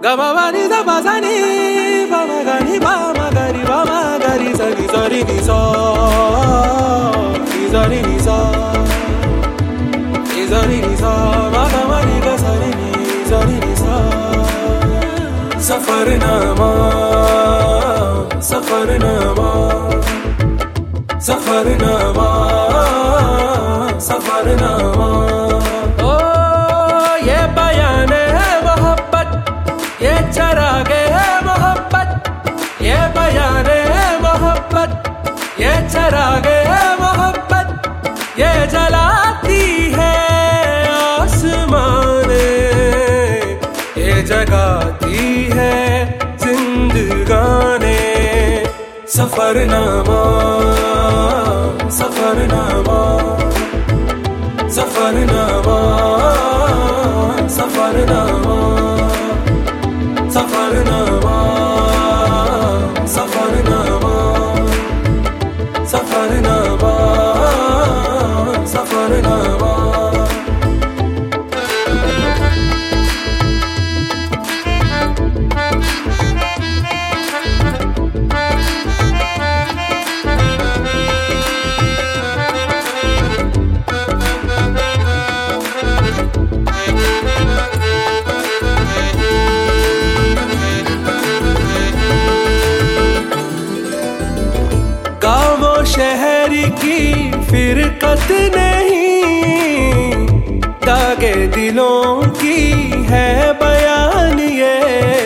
Gama bani da bazani, bama gani bama gari bama gari zari zari ni sa, zari ni sa, zari ni sa, bama bani da zari ni sa. Safarnama, safarnama, safarnama, safarnama. चरागे है मोहब्बत, ये बयाने है मोहब्बत, ये चरागे है मोहब्बत, ये जलाती है आसमाने, ये जगाती है जिंदगाने. Safarnama, Safarnama, Safarnama, Safarnama. Safarnama, safarnama, safarnama, safarnama. शहर की फिरकत नहीं, दागे दिलों की है बयान ये.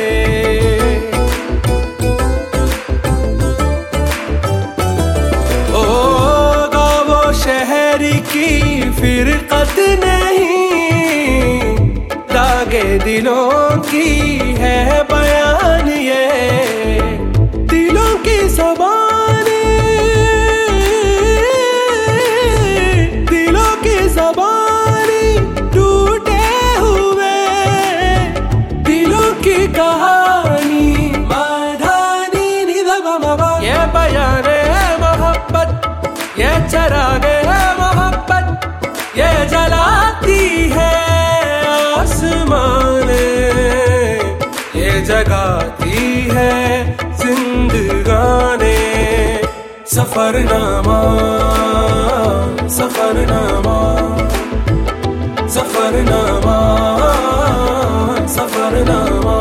ओ गावो शहर की फिरकत नहीं, दागे दिलों की है बयान ये. दिलों की ज़बान कहानी माधानी निधबा, ये बयाने है मोहब्बत, ये चरागे है मोहब्बत, ये जलाती है आसमाने, ये जगाती है जिंदगाने. सफरनामा, सफरनामा, सफरनामा, सफरनामा.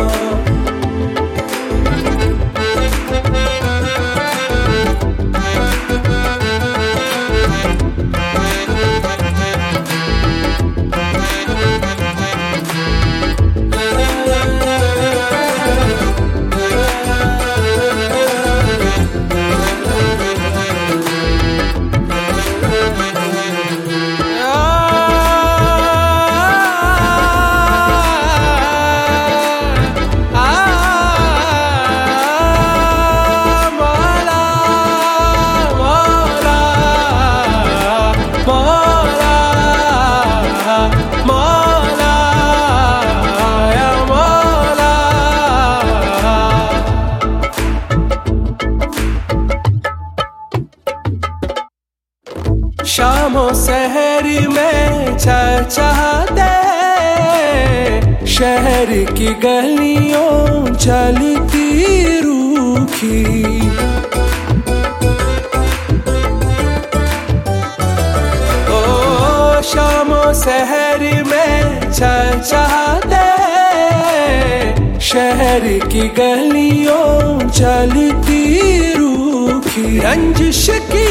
शामो शहर में चहचहाते, शहर की गलियों चलती रूखी. ओ शामो शहर में चहचहाते, शहर की गलियों चलती रूखी. रंजिश की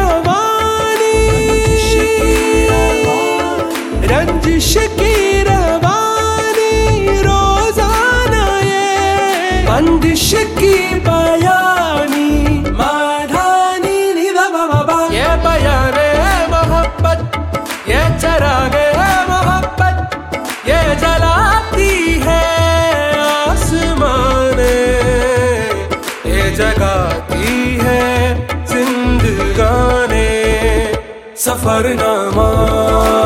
रंजिश की रवानी रोजाना, ये बंदिश की बयानी माधानी निधबा, ये बयाने है मोहब्बत, ये चरागे है मोहब्बत, ये जलाती है आसमाने, ये जगाती है जिंदगाने. सफरनामा.